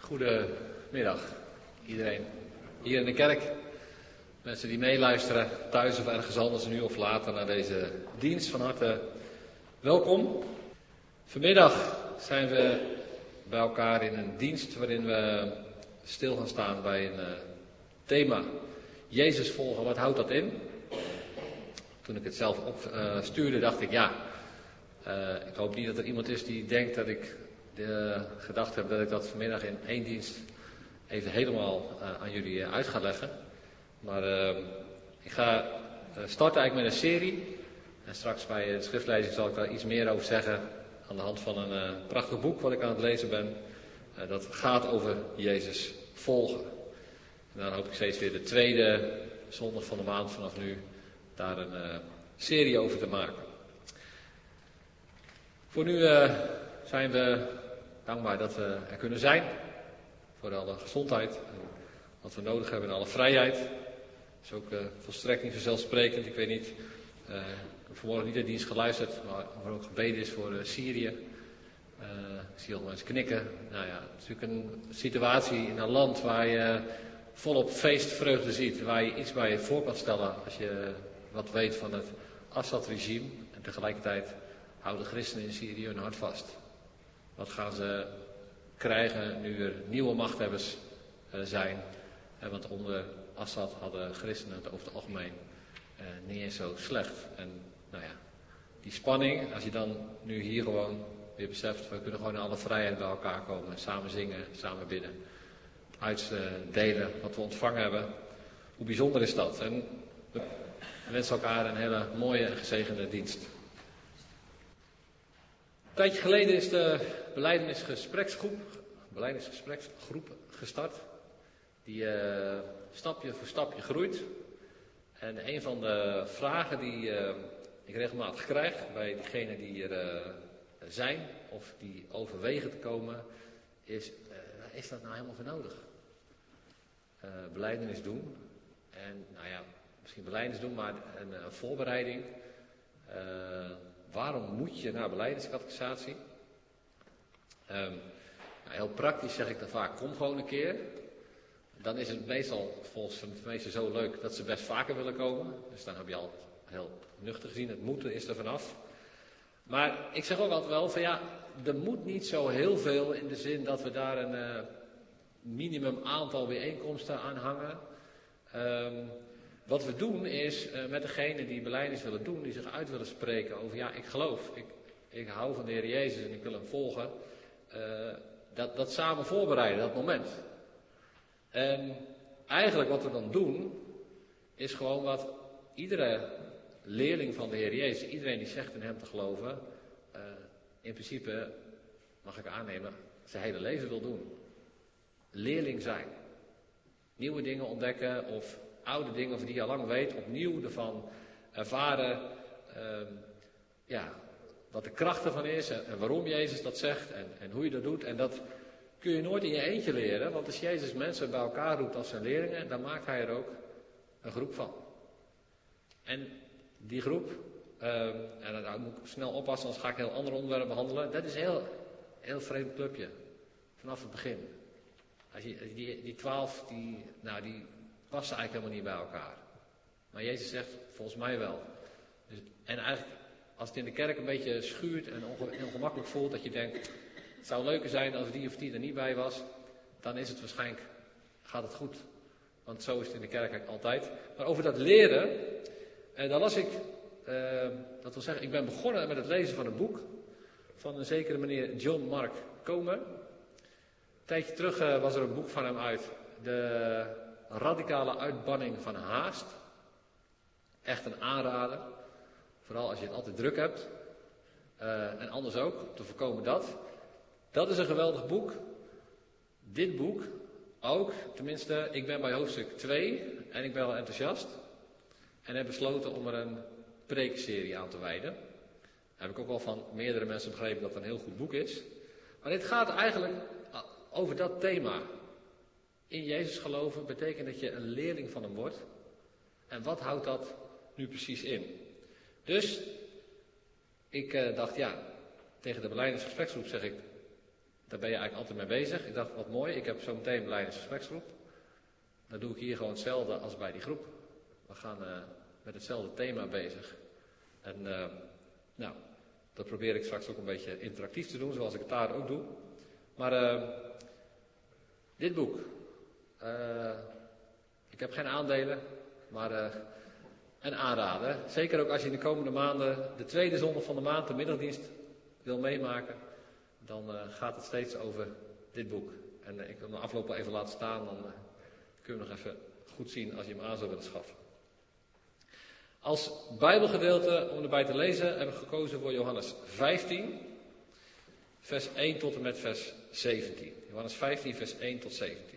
Goedemiddag iedereen hier in de kerk, mensen die meeluisteren thuis of ergens anders nu of later naar deze dienst, van harte welkom. Vanmiddag zijn we bij elkaar in een dienst waarin we stil gaan staan bij een thema Jezus volgen, wat houdt dat in? Toen ik het zelf opstuurde dacht ik ik hoop niet dat er iemand is die denkt dat ik gedacht heb dat ik dat vanmiddag in één dienst even helemaal aan jullie uit ga leggen. Maar ik ga starten eigenlijk met een serie. En straks bij de schriftlezing zal ik daar iets meer over zeggen aan de hand van een prachtig boek wat ik aan het lezen ben. Dat gaat over Jezus volgen. En dan hoop ik steeds weer de tweede zondag van de maand vanaf nu daar een serie over te maken. Voor nu zijn we dankbaar dat we er kunnen zijn. Voor alle gezondheid en wat we nodig hebben en alle vrijheid. Dat is ook volstrekt niet vanzelfsprekend. Ik weet niet, ik heb vanmorgen niet de dienst geluisterd, maar of er ook gebeden is voor Syrië. Ik zie al mensen knikken. Nou ja, het is natuurlijk een situatie in een land waar je volop feestvreugde ziet. Waar je iets bij je voor kan stellen als je wat weet van het Assad-regime. En tegelijkertijd houden christenen in Syrië hun hart vast. Wat gaan ze krijgen nu er nieuwe machthebbers zijn? Want onder Assad hadden christenen het over het algemeen niet eens zo slecht. En nou ja, die spanning, als je dan nu hier gewoon weer beseft, we kunnen gewoon in alle vrijheid bij elkaar komen. Samen zingen, samen bidden. Uitdelen wat we ontvangen hebben. Hoe bijzonder is dat? En we wensen elkaar een hele mooie en gezegende dienst. Een tijdje geleden is de beleidingsgespreksgroep gestart. Die stapje voor stapje groeit. En een van de vragen die ik regelmatig krijg bij diegenen die er zijn of die overwegen te komen, is dat nou helemaal voor nodig? Belijdenis doen. En nou ja, misschien belijdenis doen, maar een voorbereiding. Waarom moet je naar belijdeniscatechisatie? Heel praktisch zeg ik dan vaak, kom gewoon een keer. Dan is het meestal volgens de meesten zo leuk dat ze best vaker willen komen. Dus dan heb je al heel nuchter gezien, het moeten is er vanaf. Maar ik zeg ook altijd wel van er moet niet zo heel veel in de zin dat we daar een minimum aantal bijeenkomsten aan hangen. Wat we doen is met degenen die belijdenis willen doen, die zich uit willen spreken over ik geloof, ik hou van de Heer Jezus en ik wil hem volgen. Dat samen voorbereiden, dat moment. En eigenlijk wat we dan doen, is gewoon wat iedere leerling van de Heer Jezus, iedereen die zegt in hem te geloven, in principe, mag ik aannemen, zijn hele leven wil doen. Leerling zijn. Nieuwe dingen ontdekken of oude dingen van die je al lang weet, opnieuw ervan ervaren, wat de kracht ervan is en waarom Jezus dat zegt en hoe je dat doet. En dat kun je nooit in je eentje leren, want als Jezus mensen bij elkaar roept als zijn leerlingen, dan maakt hij er ook een groep van. En die groep, en daar moet ik snel oppassen, anders ga ik een heel ander onderwerp behandelen, dat is een heel vreemd clubje, vanaf het begin. Als je, die 12, die passen eigenlijk helemaal niet bij elkaar. Maar Jezus zegt, volgens mij wel. Dus, en eigenlijk, als het in de kerk een beetje schuurt en ongemakkelijk voelt, dat je denkt, het zou leuker zijn als die of die er niet bij was, dan is het waarschijnlijk, gaat het goed. Want zo is het in de kerk eigenlijk altijd. Maar over dat leren, daar las ik, dat wil zeggen, ik ben begonnen met het lezen van een boek van een zekere meneer John Mark Comer. Een tijdje terug was er een boek van hem uit, de radicale uitbanning van haast. Echt een aanrader, vooral als je het altijd druk hebt. En anders ook, om te voorkomen dat. Dat is een geweldig boek. Dit boek ook, tenminste, ik ben bij hoofdstuk 2 en ik ben wel enthousiast. En heb besloten om er een preekserie aan te wijden. Heb ik ook wel van meerdere mensen begrepen dat het een heel goed boek is. Maar dit gaat eigenlijk over dat thema. In Jezus geloven betekent dat je een leerling van hem wordt. En wat houdt dat nu precies in? Dus ik dacht tegen de belijdenisgespreksgroep zeg ik, Daar ben je eigenlijk altijd mee bezig. Ik dacht, wat mooi, ik heb zo meteen een leidersgespreksgroep. Dan doe ik hier gewoon hetzelfde als bij die groep. We gaan met hetzelfde thema bezig. En nou, dat probeer ik straks ook een beetje interactief te doen, zoals ik het daar ook doe. Maar dit boek. Ik heb geen aandelen, maar een aanrader. Zeker ook als je in de komende maanden de tweede zondag van de maand, de middagdienst, wil meemaken. Dan gaat het steeds over dit boek. En ik wil hem afloop wel even laten staan, dan kun je hem nog even goed zien als je hem aan zou willen schaffen. Als Bijbelgedeelte om erbij te lezen heb ik gekozen voor Johannes 15, vers 1 tot en met vers 17. Johannes 15, vers 1 tot 17.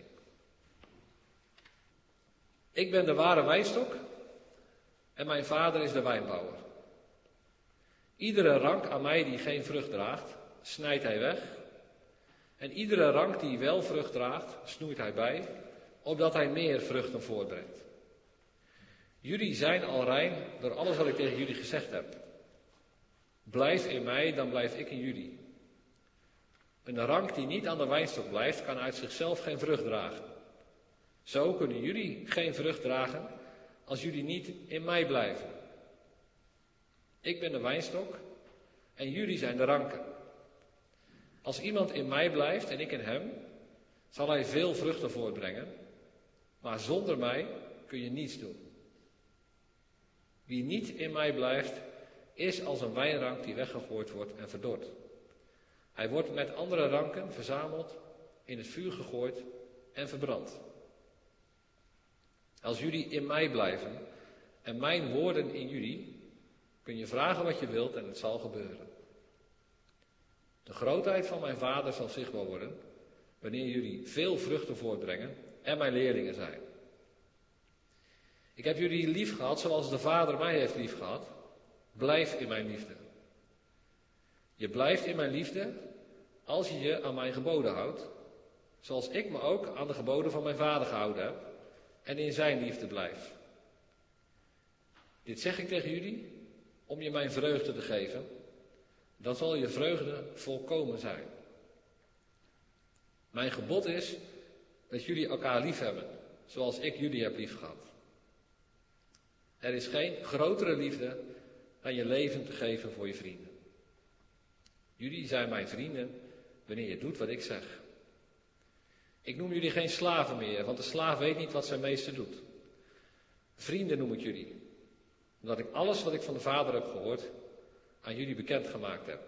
Ik ben de ware wijnstok en mijn vader is de wijnbouwer. Iedere rank aan mij die geen vrucht draagt, snijdt hij weg. En iedere rank die wel vrucht draagt, snoeit hij bij, opdat hij meer vruchten voortbrengt. Jullie zijn al rein door alles wat ik tegen jullie gezegd heb. Blijf in mij, dan blijf ik in jullie. Een rank die niet aan de wijnstok blijft, kan uit zichzelf geen vrucht dragen. Zo kunnen jullie geen vrucht dragen als jullie niet in mij blijven. Ik ben de wijnstok en jullie zijn de ranken. Als iemand in mij blijft en ik in hem, zal hij veel vruchten voortbrengen. Maar zonder mij kun je niets doen. Wie niet in mij blijft, is als een wijnrank die weggegooid wordt en verdort. Hij wordt met andere ranken verzameld, in het vuur gegooid en verbrand. Als jullie in mij blijven en mijn woorden in jullie, kun je vragen wat je wilt en het zal gebeuren. De grootheid van mijn Vader zal zichtbaar worden, wanneer jullie veel vruchten voortbrengen en mijn leerlingen zijn. Ik heb jullie lief gehad zoals de Vader mij heeft lief gehad. Blijf in mijn liefde. Je blijft in mijn liefde als je je aan mijn geboden houdt, zoals ik me ook aan de geboden van mijn Vader gehouden heb en in zijn liefde blijf. Dit zeg ik tegen jullie om je mijn vreugde te geven. Dan zal je vreugde volkomen zijn. Mijn gebod is dat jullie elkaar lief hebben, zoals ik jullie heb lief gehad. Er is geen grotere liefde dan je leven te geven voor je vrienden. Jullie zijn mijn vrienden wanneer je doet wat ik zeg. Ik noem jullie geen slaven meer, want de slaaf weet niet wat zijn meester doet. Vrienden noem ik jullie, omdat ik alles wat ik van de Vader heb gehoord aan jullie bekendgemaakt heb.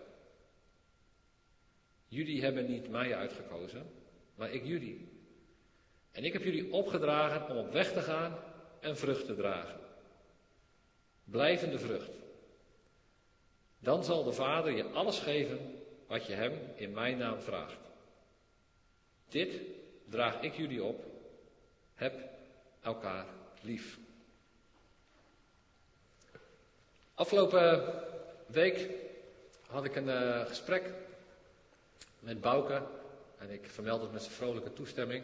Jullie hebben niet mij uitgekozen, maar ik jullie. En ik heb jullie opgedragen om op weg te gaan en vrucht te dragen. Blijvende vrucht. Dan zal de Vader je alles geven wat je hem in mijn naam vraagt. Dit draag ik jullie op. Heb elkaar lief. Afgelopen week had ik een gesprek met Bouke. En ik vermeld het met zijn vrolijke toestemming.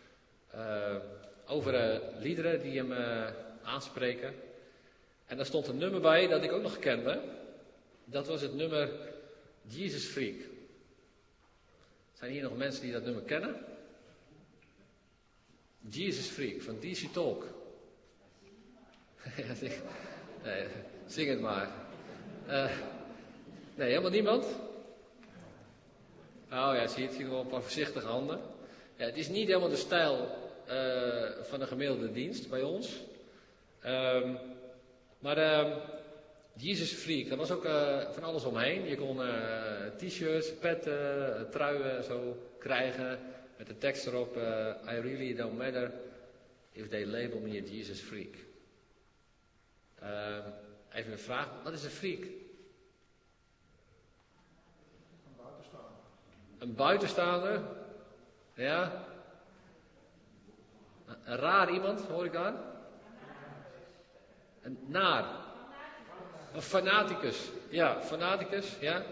Over liederen die hem aanspreken. En daar stond een nummer bij dat ik ook nog kende. Dat was het nummer Jesus Freak. Zijn hier nog mensen die dat nummer kennen? Jesus Freak van DC Talk. Nee, zing het maar. Nee, helemaal niemand? Oh ja, zie je, het zie je wel een paar voorzichtige handen. Ja, het is niet helemaal de stijl van een gemiddelde dienst bij ons. Maar Jesus Freak, daar was ook van alles omheen. Je kon t-shirts, petten, truien zo krijgen. Met de tekst erop, I really don't matter if they label me a Jesus Freak. Even een vraag, wat is een freak? Een buitenstaander? Ja? Een raar iemand, hoor ik daar? Een naar. Een fanaticus. Ja, fanaticus, ja.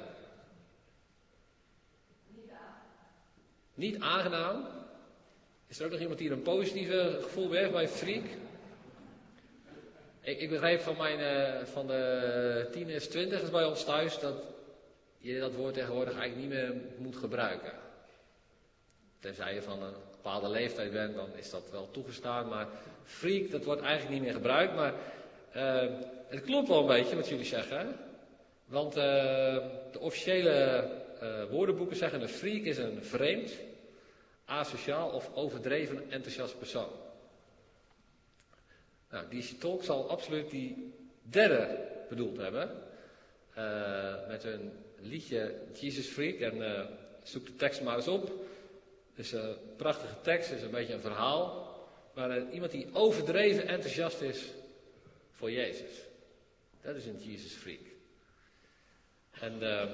Niet aangenaam. Is er ook nog iemand die een positieve gevoel bij heeft bij freak? Ik begreep van de tieners, twintigers bij ons thuis dat je dat woord tegenwoordig eigenlijk niet meer moet gebruiken. Tenzij je van een bepaalde leeftijd bent, dan is dat wel toegestaan. Maar freak, dat wordt eigenlijk niet meer gebruikt. Maar het klopt wel een beetje wat jullie zeggen. Hè? Want de officiële woordenboeken zeggen: een freak is een vreemd, asociaal of overdreven enthousiast persoon. Nou, DC Talk zal absoluut die derde bedoeld hebben. Met hun liedje Jesus Freak. En zoek de tekst maar eens op. Het is een prachtige tekst, het is een beetje een verhaal. Maar iemand die overdreven enthousiast is voor Jezus. Dat is een Jesus Freak. En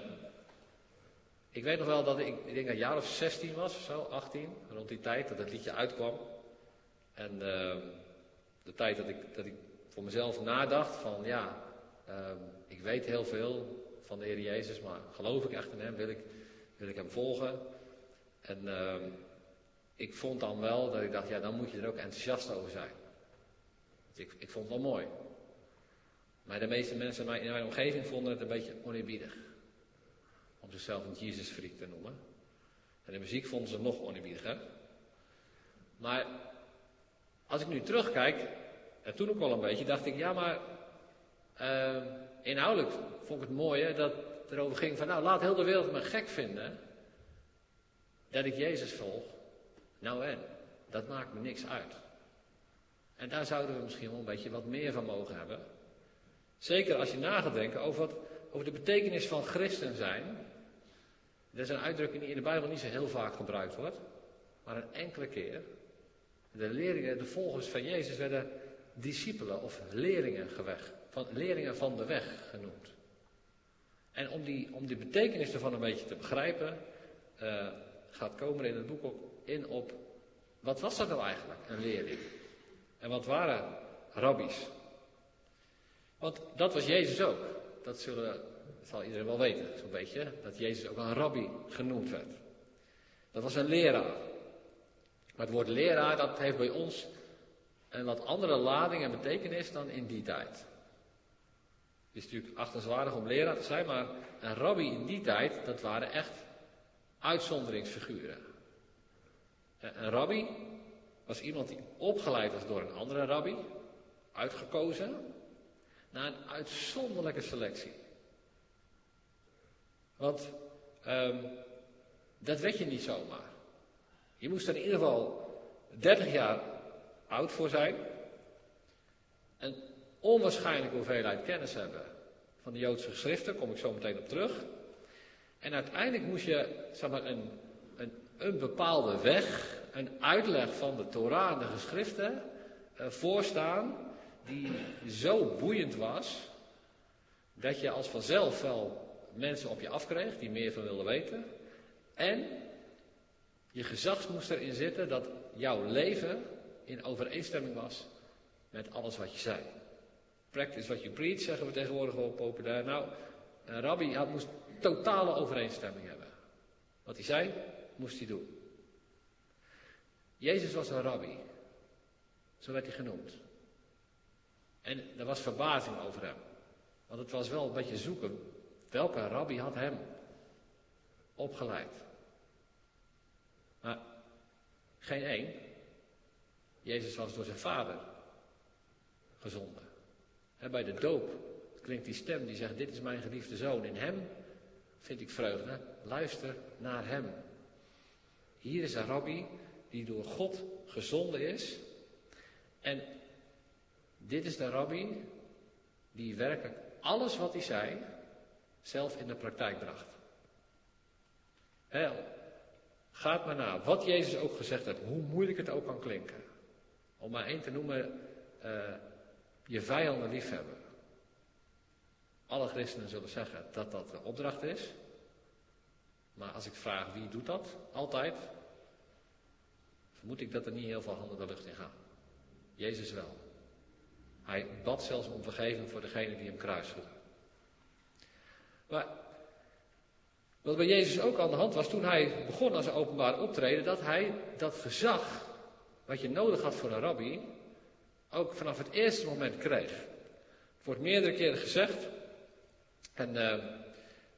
ik weet nog wel dat ik denk dat een jaar of 16 was of zo, 18. Rond die tijd dat het liedje uitkwam. En de tijd dat ik voor mezelf nadacht van ja, ik weet heel veel van de Heer Jezus, maar geloof ik echt in Hem? Wil ik Hem volgen? En ik vond dan wel dat ik dacht, ja, dan moet je er ook enthousiast over zijn. Ik vond het wel mooi. Maar de meeste mensen in mijn omgeving vonden het een beetje oneerbiedig. Om zichzelf een Jesus Freak te noemen. En de muziek vonden ze nog oneerbiediger. Maar als ik nu terugkijk, en toen ook wel een beetje, dacht ik, ja, maar inhoudelijk vond ik het mooi dat het erover ging van, nou, laat heel de wereld me gek vinden dat ik Jezus volg. Nou en, dat maakt me niks uit. En daar zouden we misschien wel een beetje wat meer van mogen hebben. Zeker als je na gaat denken over de betekenis van christen zijn. Dat is een uitdrukking die in de Bijbel niet zo heel vaak gebruikt wordt. Maar een enkele keer. De leerlingen, de volgers van Jezus werden discipelen of leerlingen van de weg genoemd. En om die betekenis ervan een beetje te begrijpen, gaat Komen in het boek ook in op, wat was dat nou eigenlijk, een leerling? En wat waren rabbies? Want dat was Jezus ook. Dat zal iedereen wel weten, zo'n beetje, dat Jezus ook een rabbi genoemd werd. Dat was een leraar. Maar het woord leraar, dat heeft bij ons een wat andere lading en betekenis dan in die tijd. Het is natuurlijk achtenswaardig om leraar te zijn, maar een rabbi in die tijd, dat waren echt uitzonderingsfiguren. Een rabbi was iemand die opgeleid was door een andere rabbi, uitgekozen, na een uitzonderlijke selectie. Want dat weet je niet zomaar. Je moest er in ieder geval 30 jaar oud voor zijn. Een onwaarschijnlijke hoeveelheid kennis hebben van de Joodse geschriften, kom ik zo meteen op terug. En uiteindelijk moest je, zeg maar, een bepaalde weg, een uitleg van de Torah en de geschriften voorstaan, die zo boeiend was, dat je als vanzelf wel mensen op je afkreeg die meer van wilden weten. En je gezag moest erin zitten dat jouw leven in overeenstemming was met alles wat je zei. Practice what you preach, zeggen we tegenwoordig wel populair. Nou, een rabbi moest totale overeenstemming hebben. Wat hij zei, moest hij doen. Jezus was een rabbi. Zo werd hij genoemd. En er was verbazing over hem. Want het was wel een beetje zoeken. Welke rabbi had hem opgeleid? Maar geen één. Jezus was door zijn vader gezonden. En bij de doop klinkt die stem die zegt, dit is mijn geliefde zoon. In hem vind ik vreugde. Luister naar hem. Hier is een rabbi die door God gezonden is. En dit is de rabbi die werkelijk alles wat hij zei zelf in de praktijk bracht. Gaat maar na. Wat Jezus ook gezegd heeft, hoe moeilijk het ook kan klinken. Om maar één te noemen, je vijanden liefhebben. Alle christenen zullen zeggen dat dat de opdracht is. Maar als ik vraag wie doet dat altijd, vermoed ik dat er niet heel veel handen de lucht in gaan. Jezus wel. Hij bad zelfs om vergeving voor degene die hem kruisigden. Maar wat bij Jezus ook aan de hand was, toen hij begon aan zijn openbaar optreden, dat hij dat gezag, wat je nodig had voor een rabbi, ook vanaf het eerste moment kreeg. Het wordt meerdere keren gezegd. En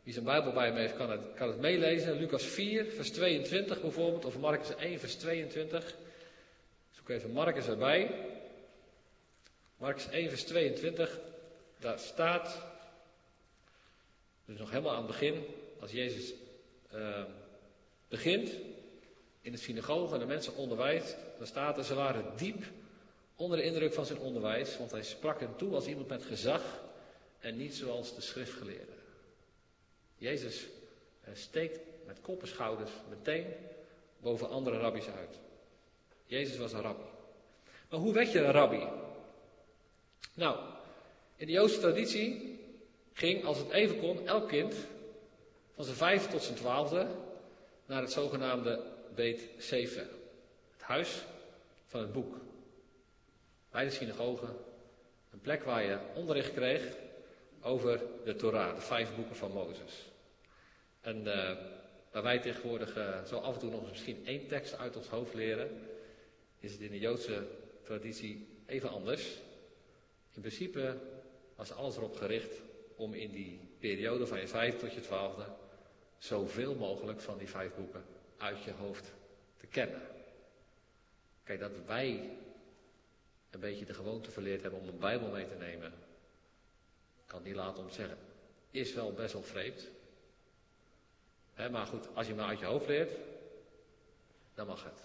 Wie zijn Bijbel bij hem heeft, kan het meelezen. Lucas 4, vers 22 bijvoorbeeld, of Marcus 1, vers 22. Zoek even Marcus erbij. Marcus 1, vers 22, daar staat, dus nog helemaal aan het begin, als Jezus begint in de synagoge en de mensen onderwijst, dan staat er, ze waren diep onder de indruk van zijn onderwijs, want hij sprak hen toe als iemand met gezag en niet zoals de schriftgeleerden. Jezus steekt met kop en schouders meteen boven andere rabbies uit. Jezus was een rabbi. Maar hoe werd je een rabbi? Nou, in de Joodse traditie ging, als het even kon, elk kind van zijn 5e tot zijn 12e naar het zogenaamde Beit Sefer. Het huis van het boek. Bij de synagoge. Een plek waar je onderricht kreeg over de Torah, de 5 boeken van Mozes. En waar wij tegenwoordig zo af en toe nog eens misschien 1 tekst uit ons hoofd leren, is het in de Joodse traditie even anders. In principe was alles erop gericht om in die periode van je 5 tot je 12e zoveel mogelijk van die 5 boeken uit je hoofd te kennen. Kijk, dat wij een beetje de gewoonte verleerd hebben om een Bijbel mee te nemen, kan niet laten om te zeggen, is wel best wel vreemd. Maar goed, als je maar uit je hoofd leert, dan mag het.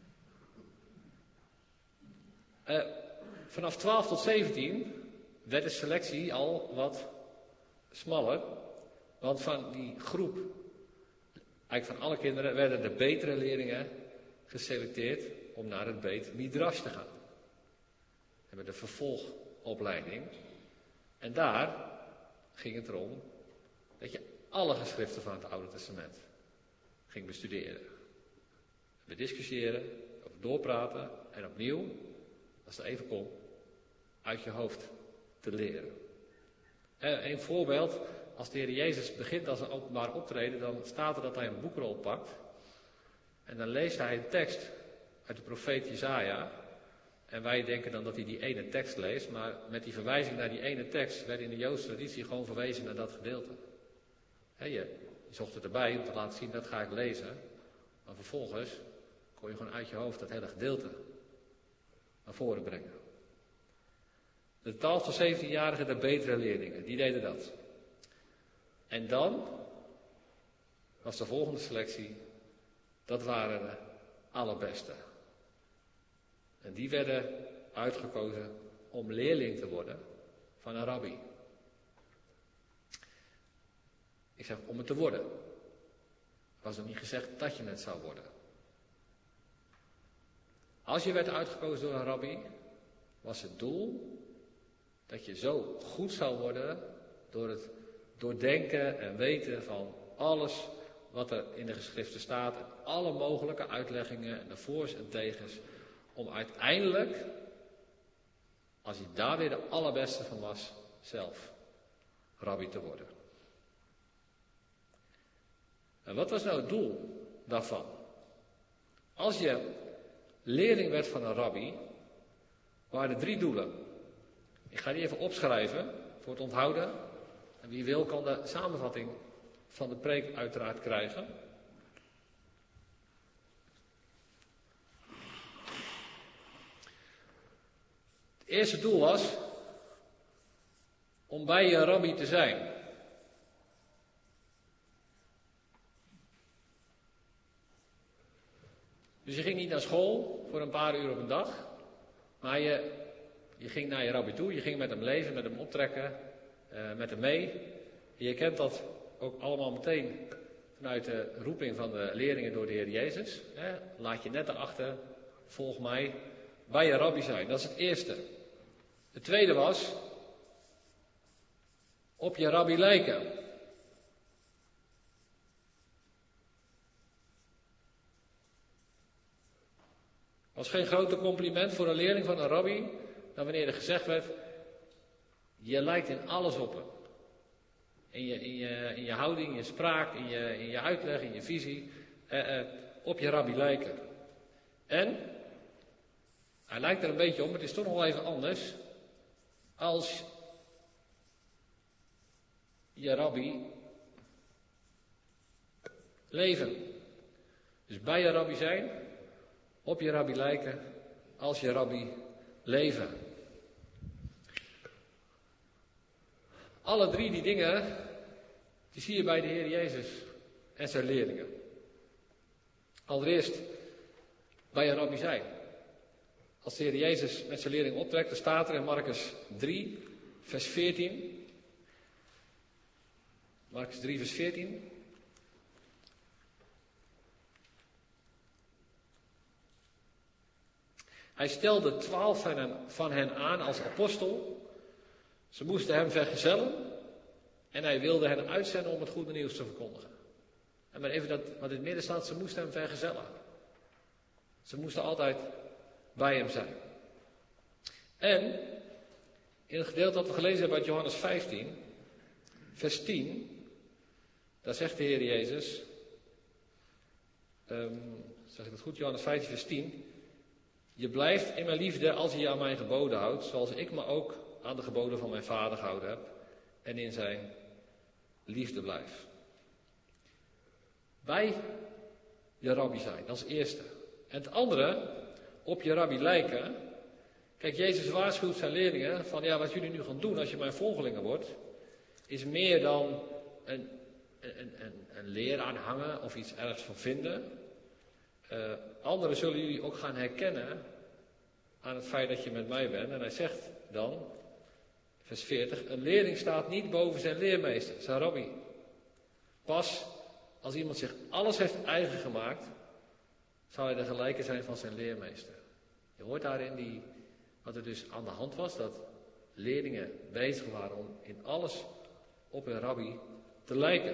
Vanaf 12 tot 17 werd de selectie al wat smaller. Want van die groep, eigenlijk van alle kinderen, werden de betere leerlingen geselecteerd om naar het Beit Midrash te gaan. We hebben de vervolgopleiding. En daar ging het erom dat je alle geschriften van het Oude Testament ging bestuderen. Bediscussiëren, of doorpraten en opnieuw, als het even kon, uit je hoofd te leren. Een voorbeeld, als de Heer Jezus begint als een openbaar optreden, dan staat er dat hij een boekrol pakt. En dan leest hij een tekst uit de profeet Jesaja. En wij denken dan dat hij die ene tekst leest, maar met die verwijzing naar die ene tekst werd in de Joodse traditie gewoon verwezen naar dat gedeelte. Je zocht het erbij om te laten zien, dat ga ik lezen. Maar vervolgens kon je gewoon uit je hoofd dat hele gedeelte naar voren brengen. De 12 tot 17-jarigen, de betere leerlingen, die deden dat. En dan was de volgende selectie, dat waren de allerbeste. En die werden uitgekozen om leerling te worden van een rabbi. Ik zeg om het te worden. Er was nog niet gezegd dat je het zou worden. Als je werd uitgekozen door een rabbi, was het doel dat je zo goed zou worden door het doordenken en weten van alles wat er in de geschriften staat. En alle mogelijke uitleggingen en de voor's en tegens. Om uiteindelijk, als je daar weer de allerbeste van was, zelf rabbi te worden. En wat was nou het doel daarvan? Als je leerling werd van een rabbi, waren er 3 doelen. Ik ga die even opschrijven voor het onthouden. En wie wil kan de samenvatting van de preek uiteraard krijgen. Het eerste doel was om bij je rabbi te zijn. Dus je ging niet naar school voor een paar uur op een dag, maar je ging naar je rabbi toe, je ging met hem leven, met hem optrekken, met hem mee. En je kent dat ook allemaal meteen vanuit de roeping van de leerlingen door de Heer Jezus. Laat je net erachter, volg mij, bij je rabbi zijn. Dat is het eerste. Het tweede was, op je rabbi lijken. Het was geen groter compliment voor een leerling van een rabbi dan wanneer er gezegd werd, je lijkt in alles op hem. In je houding, in je spraak, in je uitleg, in je visie, op je rabbi lijken. En, hij lijkt er een beetje op, maar het is toch nog wel even anders. Als je rabbi leven. Dus bij je rabbi zijn, op je rabbi lijken, als je rabbi leven. Alle drie die dingen, die zie je bij de Heer Jezus en zijn leerlingen. Allereerst bij je rabbi zijn. Als de Heer Jezus met zijn leerlingen optrekt, dan staat er in Marcus 3, vers 14. Marcus 3, vers 14. Hij stelde 12 van hen aan als apostel. Ze moesten hem vergezellen. En hij wilde hen uitzenden om het goede nieuws te verkondigen. En maar even dat wat in het midden staat, ze moesten hem vergezellen. Ze moesten altijd bij hem zijn. En in het gedeelte dat we gelezen hebben uit Johannes 15, vers 10, daar zegt de Heer Jezus, zeg ik het goed, Johannes 15, vers 10, je blijft in mijn liefde als je je aan mijn geboden houdt, zoals ik me ook aan de geboden van mijn Vader gehouden heb en in zijn liefde blijf. Bij je rabbi zijn, dat is het eerste. En het andere, op je rabbi lijken. Kijk, Jezus waarschuwt zijn leerlingen van, ja, wat jullie nu gaan doen als je mijn volgelingen wordt, is meer dan een leer aanhangen of iets ergens van vinden. Anderen zullen jullie ook gaan herkennen aan het feit dat je met mij bent. En hij zegt dan, vers 40, een leerling staat niet boven zijn leermeester, zijn rabbi. Pas als iemand zich alles heeft eigen gemaakt, zal hij de gelijke zijn van zijn leermeester. Je hoort daarin wat er dus aan de hand was, dat leerlingen bezig waren om in alles op hun rabbi te lijken.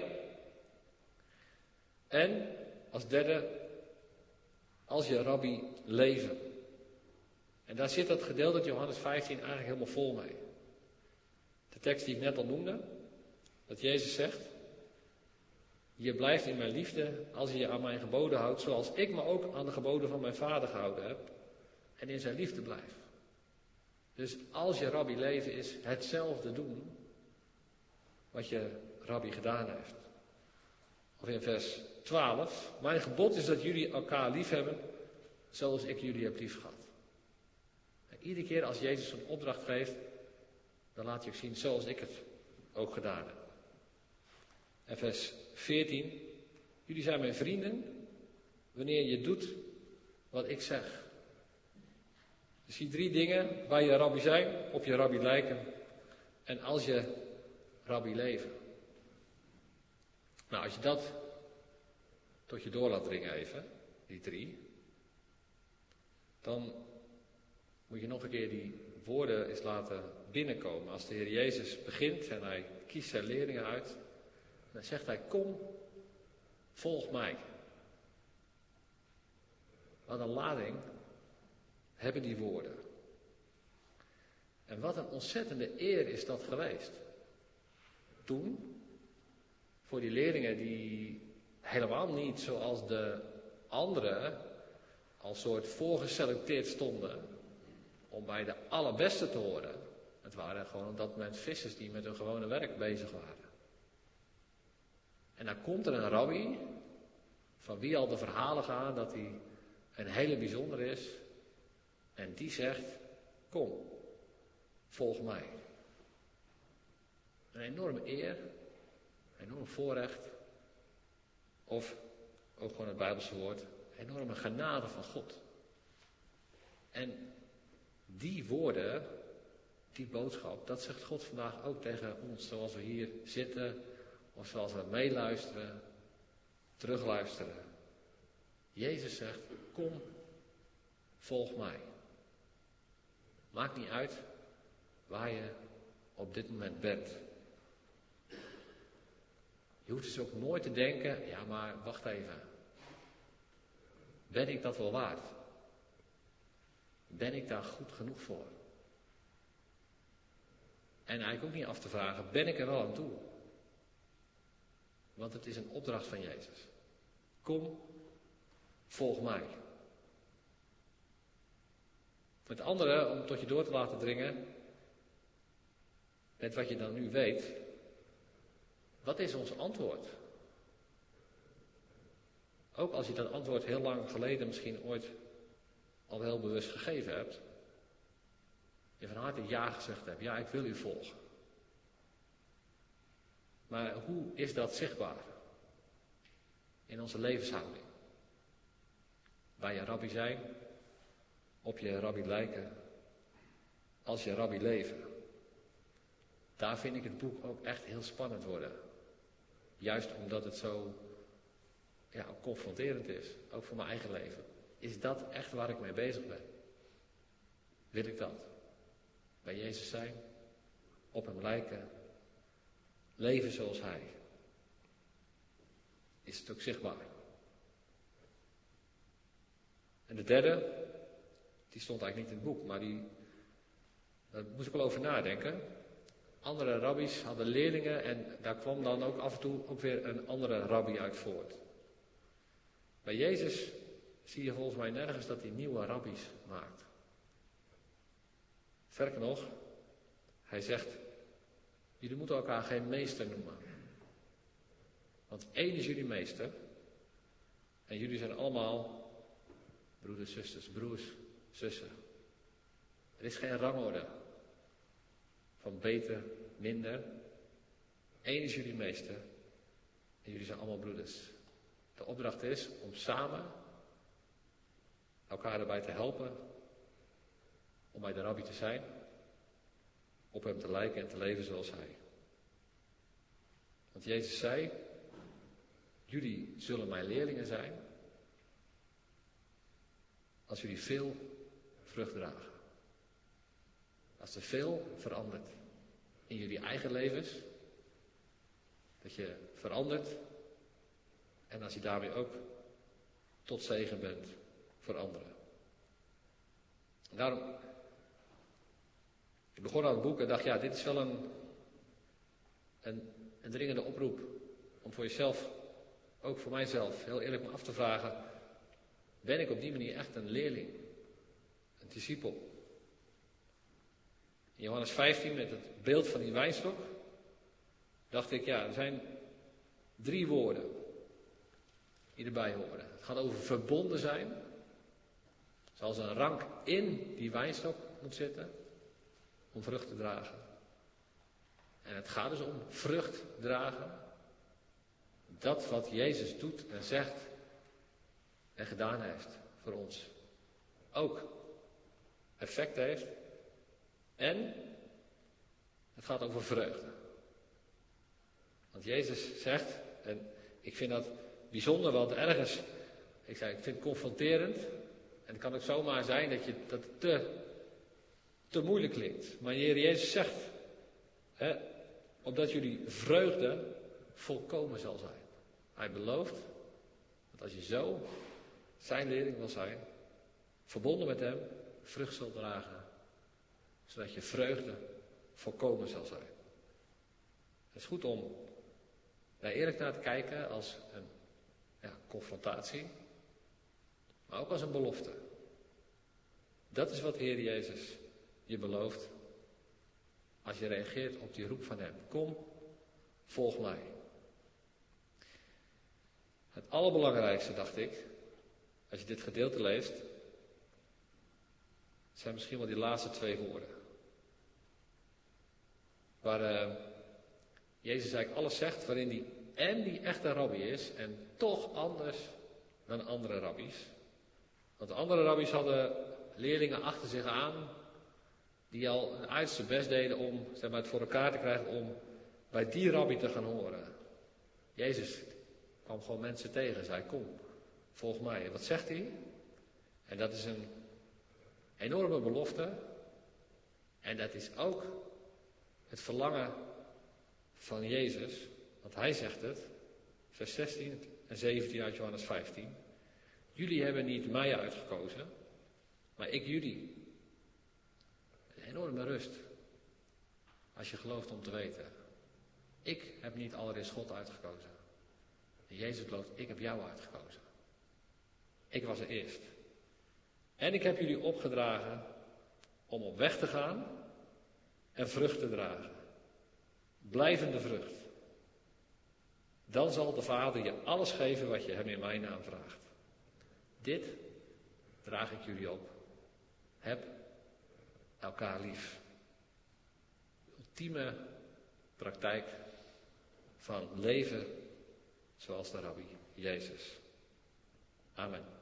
En als derde, als je rabbi leven. En daar zit dat gedeelte uit Johannes 15 eigenlijk helemaal vol mee. De tekst die ik net al noemde, dat Jezus zegt, je blijft in mijn liefde als je je aan mijn geboden houdt, zoals ik me ook aan de geboden van mijn Vader gehouden heb en in zijn liefde blijf. Dus als je rabbi leven is hetzelfde doen wat je rabbi gedaan heeft. Of in vers 12, mijn gebod is dat jullie elkaar lief hebben zoals ik jullie heb lief gehad. En iedere keer als Jezus een opdracht geeft, dan laat hij ook zien zoals ik het ook gedaan heb. En vers 14, jullie zijn mijn vrienden wanneer je doet wat ik zeg. Dus die drie dingen, bij je rabbi zijn, op je rabbi lijken en als je rabbi leven. Nou, als je dat tot je door laat dringen even, die drie, dan moet je nog een keer die woorden eens laten binnenkomen. Als de Heer Jezus begint en hij kiest zijn leerlingen uit, dan zegt hij, kom, volg mij. Wat een lading hebben die woorden. En wat een ontzettende eer is dat geweest. Toen, voor die leerlingen die helemaal niet zoals de anderen als soort voorgeselecteerd stonden om bij de allerbeste te horen. Het waren gewoon op dat moment vissers die met hun gewone werk bezig waren. En dan komt er een rabbi, van wie al de verhalen gaan dat hij een hele bijzonder is. En die zegt, kom, volg mij. Een enorme eer, een enorm voorrecht. Of, ook gewoon het Bijbelse woord, een enorme genade van God. En die woorden, die boodschap, dat zegt God vandaag ook tegen ons, zoals we hier zitten, of zoals we meeluisteren, terugluisteren. Jezus zegt, kom, volg mij. Maakt niet uit waar je op dit moment bent. Je hoeft dus ook nooit te denken, ja maar wacht even. Ben ik dat wel waard? Ben ik daar goed genoeg voor? En eigenlijk ook niet af te vragen, ben ik er wel aan toe? Want het is een opdracht van Jezus. Kom, volg mij. Met andere, om tot je door te laten dringen, met wat je dan nu weet, wat is ons antwoord? Ook als je dat antwoord heel lang geleden misschien ooit al heel bewust gegeven hebt. Je van harte ja gezegd hebt. Ja, ik wil u volgen. Maar hoe is dat zichtbaar? In onze levenshouding. Bij je rabbi zijn. Op je rabbi lijken. Als je rabbi leven. Daar vind ik het boek ook echt heel spannend worden. Juist omdat het zo confronterend is. Ook voor mijn eigen leven. Is dat echt waar ik mee bezig ben? Wil ik dat? Bij Jezus zijn? Op hem lijken? Leven zoals hij? Is het ook zichtbaar? En de derde, die stond eigenlijk niet in het boek, maar daar moest ik wel over nadenken. Andere rabbies hadden leerlingen en daar kwam dan ook af en toe ook weer een andere rabbi uit voort. Bij Jezus zie je volgens mij nergens dat hij nieuwe rabbies maakt. Sterker nog, hij zegt, jullie moeten elkaar geen meester noemen. Want één is jullie meester en jullie zijn allemaal broeders, zusters, broers, zussen. Er is geen rangorde van beter, minder. Eén is jullie meester en jullie zijn allemaal broeders. De opdracht is om samen elkaar erbij te helpen om bij de rabbi te zijn, op hem te lijken en te leven zoals hij. Want Jezus zei, jullie zullen mijn leerlingen zijn als jullie veel vrucht dragen. Als er veel verandert in jullie eigen levens, dat je verandert en als je daarmee ook tot zegen bent voor anderen. En daarom, ik begon aan het boek en dacht, dit is wel een dringende oproep om voor jezelf, ook voor mijzelf, heel eerlijk me af te vragen, ben ik op die manier echt een leerling, een discipel? In Johannes 15 met het beeld van die wijnstok, dacht ik, er zijn 3 woorden die erbij horen. Het gaat over verbonden zijn, zoals een rank in die wijnstok moet zitten, om vrucht te dragen. En het gaat dus om vrucht dragen. Dat wat Jezus doet en zegt en gedaan heeft voor ons. Ook effect heeft. En het gaat over vreugde. Want Jezus zegt, en ik vind dat bijzonder, want ergens, ik vind het confronterend. En het kan ook zomaar zijn dat het te moeilijk klinkt. Maar de Heer Jezus zegt, opdat jullie vreugde volkomen zal zijn. Hij belooft dat als je zo zijn leerling wil zijn, verbonden met hem, vrucht zult dragen, zodat je vreugde volkomen zal zijn. Het is goed om daar eerlijk naar te kijken als een confrontatie, maar ook als een belofte. Dat is wat de Heer Jezus je belooft als je reageert op die roep van hem. Kom, volg mij. Het allerbelangrijkste, dacht ik, als je dit gedeelte leest, zijn misschien wel die laatste 2 woorden. Waar Jezus eigenlijk alles zegt waarin die echte rabbi is en toch anders dan andere rabbies. Want de andere rabbies hadden leerlingen achter zich aan die al een uiterste best deden om het voor elkaar te krijgen om bij die rabbi te gaan horen. Jezus kwam gewoon mensen tegen en zei, kom, volg mij. En wat zegt hij? En dat is een enorme belofte. En dat is ook het verlangen van Jezus. Want hij zegt het, vers 16 en 17 uit Johannes 15. Jullie hebben niet mij uitgekozen, maar ik jullie. Een enorme rust. Als je gelooft om te weten. Ik heb niet allereerst God uitgekozen. En Jezus belooft, ik heb jou uitgekozen. Ik was er eerst. En ik heb jullie opgedragen om op weg te gaan en vrucht te dragen. Blijvende vrucht. Dan zal de Vader je alles geven wat je hem in mijn naam vraagt. Dit draag ik jullie op. Heb elkaar lief. Ultieme praktijk van leven zoals de Rabbi Jezus. Amen.